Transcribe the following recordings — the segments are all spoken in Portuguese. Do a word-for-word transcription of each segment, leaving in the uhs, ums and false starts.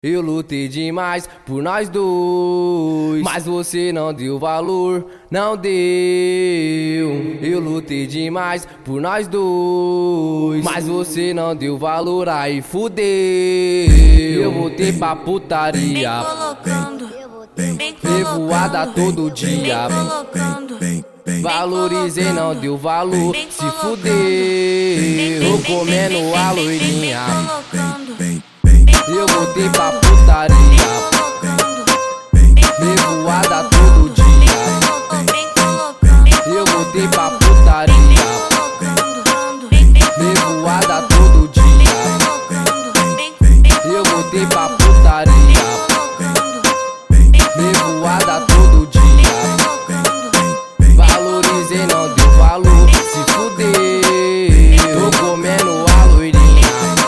Eu lutei demais por nós dois, mas você não deu valor, não deu. Eu lutei demais por nós dois, mas você não deu valor, aí fudeu. Eu voltei pra putaria, revoada todo dia. Valorizei, não deu valor, se fudeu. Tô comendo a loirinha. Eu voltei pra putaria, revoada todo dia. Eu voltei pra putaria, revoada todo dia. Eu voltei pra putaria, revoada todo dia. Valorizei, não deu valor, se fudeu. Tô comendo a loirinha.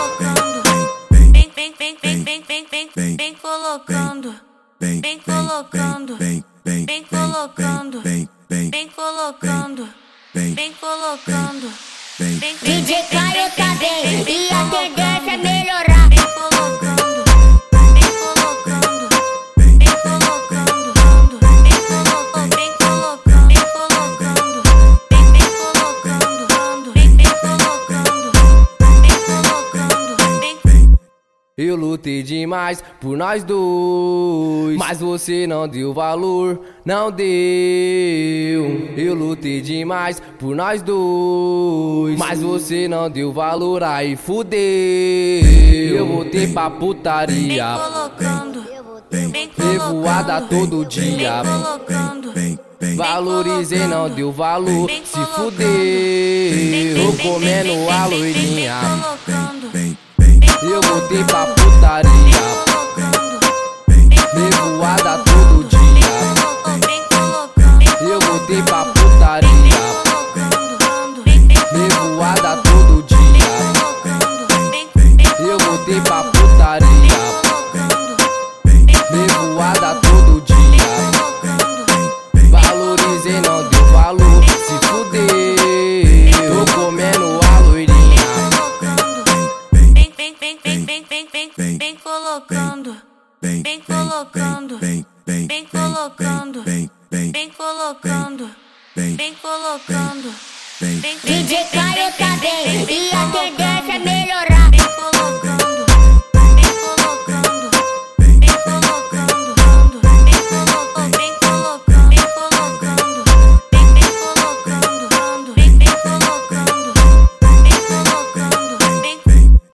Vem colocando, vem colocando, vem colocando, vem colocando, vem colocando. D J Caio tá bem e a tendência é melhorar. Vem colocando, vem colocando, vem colocando, vem colocando, vem colocando, vem colocando, vem colocando, vem colocando, vem colocando. Eu lutei demais por nós dois, mas você não deu valor, não deu. Eu lutei demais por nós dois, mas você não deu valor, aí fudeu. Eu voltei pra putaria, revoada todo dia. Valorizei, não deu valor, se fudeu. Tô comendo a loirinha. Eu voltei pra putaria, revoada todo dia. Eu voltei pra putaria, revoada todo dia. Eu voltei pra putaria, revoada todo dia. Valorizei, não deu valor, se fudeu. Tô comendo a loirinha. Vem colocando, vem colocando, vem colocando, vem colocando, vem colocando.